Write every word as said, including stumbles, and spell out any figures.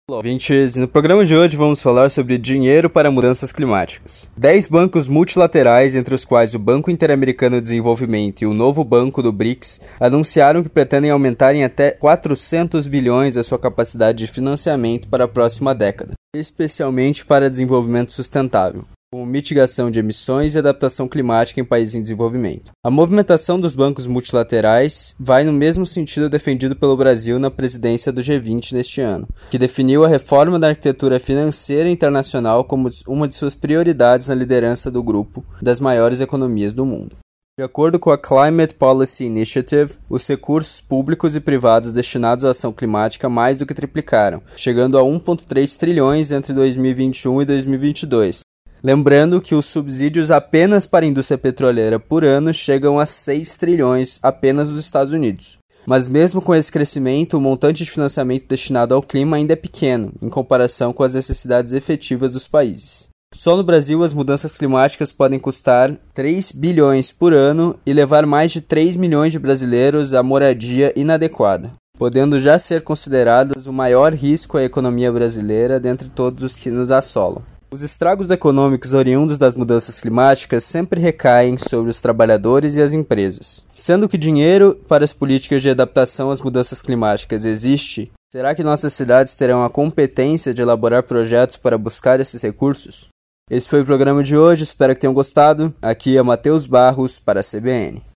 Olá, ouvintes, no programa de hoje vamos falar sobre dinheiro para mudanças climáticas. Dez bancos multilaterais, entre os quais o Banco Interamericano de Desenvolvimento e o novo banco do BRICS, anunciaram que pretendem aumentar em até quatrocentos bilhões a sua capacidade de financiamento para a próxima década, especialmente para desenvolvimento sustentável, com mitigação de emissões e adaptação climática em países em desenvolvimento. A movimentação dos bancos multilaterais vai no mesmo sentido defendido pelo Brasil na presidência do G vinte neste ano, que definiu a reforma da arquitetura financeira internacional como uma de suas prioridades na liderança do grupo das maiores economias do mundo. De acordo com a Climate Policy Initiative, os recursos públicos e privados destinados à ação climática mais do que triplicaram, chegando a um vírgula três trilhões entre dois mil e vinte e um e dois mil e vinte e dois. Lembrando que os subsídios apenas para a indústria petroleira por ano chegam a seis trilhões apenas nos Estados Unidos. Mas mesmo com esse crescimento, o montante de financiamento destinado ao clima ainda é pequeno, em comparação com as necessidades efetivas dos países. Só no Brasil, as mudanças climáticas podem custar três bilhões por ano e levar mais de três milhões de brasileiros à moradia inadequada, podendo já ser consideradas o maior risco à economia brasileira dentre todos os que nos assolam. Os estragos econômicos oriundos das mudanças climáticas sempre recaem sobre os trabalhadores e as empresas. Sendo que dinheiro para as políticas de adaptação às mudanças climáticas existe, será que nossas cidades terão a competência de elaborar projetos para buscar esses recursos? Esse foi o programa de hoje, espero que tenham gostado. Aqui é Matheus Barros para a C B N.